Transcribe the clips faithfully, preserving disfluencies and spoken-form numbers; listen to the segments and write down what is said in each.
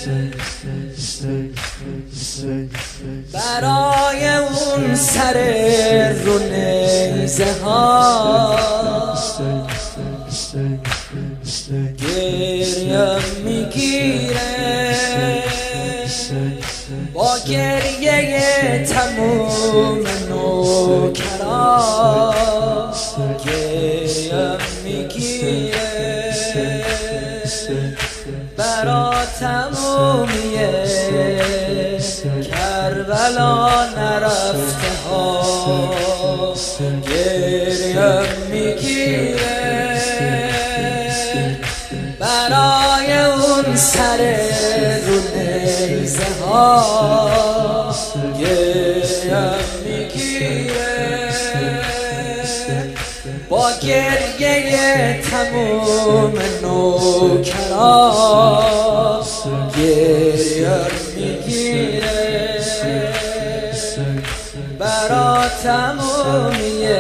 برای اون سر رو نیزه ها گریه میگیره، با گریه تموم نوکران گریه میگیره، برا تمومیه کربلا نرفته ها گریه میگیره، برای اون سر رو نیزه ها گریه میگیره، با گریه تموم نوکران گریه میگیره، برا تمومیه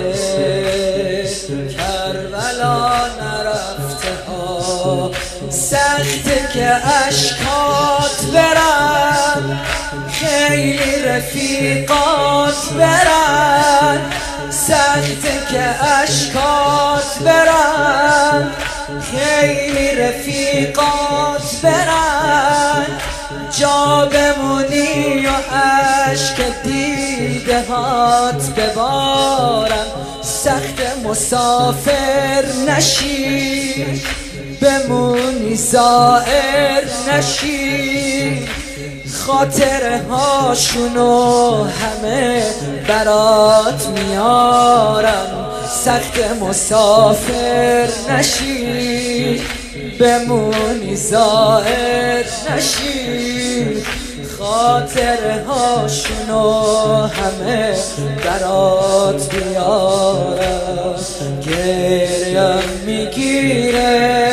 کربلا نرفته ها. سخته که اشکات برن، خیلی رفیقات برن، سخته که اشکات برن، خیلی رفیقات برن، جا بمونی و عشق دیده هات ببارن، سخت مسافر نشی بمونی زائر نشی، خاطره هاشونو همه برات میارم، سخت مسافر نشی بمونی زائر نشی، خاطره هاشونو همه برات بیارم گریه میگیره،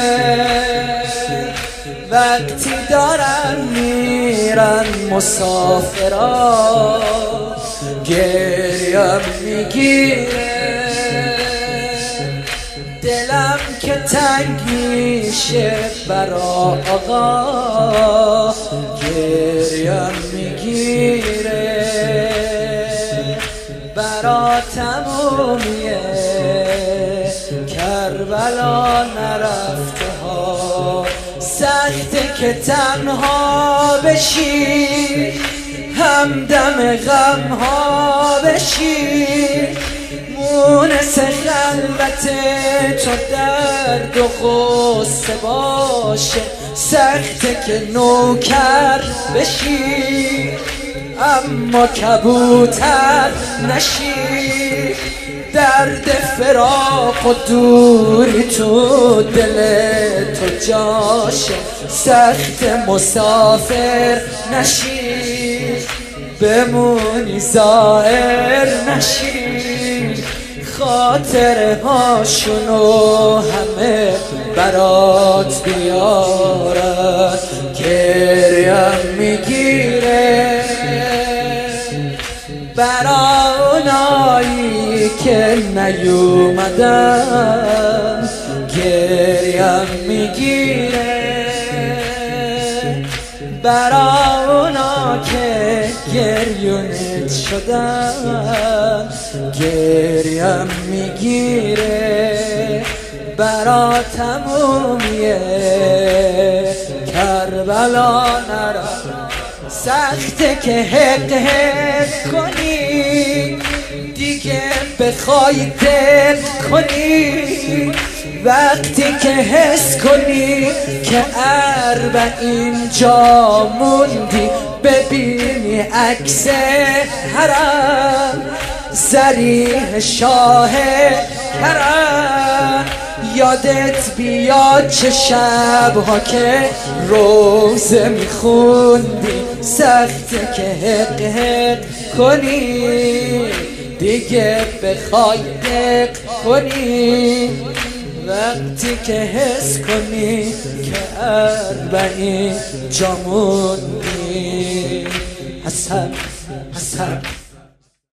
وقتی دارن میرن مسافرا گریه میگیره، دلم که تنگ میشه برا آقا گریه میگیره، برا تمومیه کربلا نرفته ها. سخته که تنها بشی همدم غم ها بشی، مونس خلوت تو درد و غصه باشه، سخته که نوکر بشی اما کبوتر نشی، درد فراق و دوری تو دل تو جاشه، سخت مسافر نشی بمونی زائر نشی، خاطره هاشونو همه برات بیارن گریه میگیره، برا اونایی که نیومدن گریه میگیره، برا اونا که گریونت شدن گریه میگیره، برا تمومیه کربلا نرفته. سخته که حق حق کنی دیگه بخوای دل کنی، وقتی که حس کنی که اربعین جا موندی ببینی عکس حرم ضریح شاه کرم، یادت بیاد چه شبها که روزه میخوندی، سخته که حق حق کنی دیگه بخوای دق کنی، وقتی که حس کنی که اربعین جا موندی. حسن حسن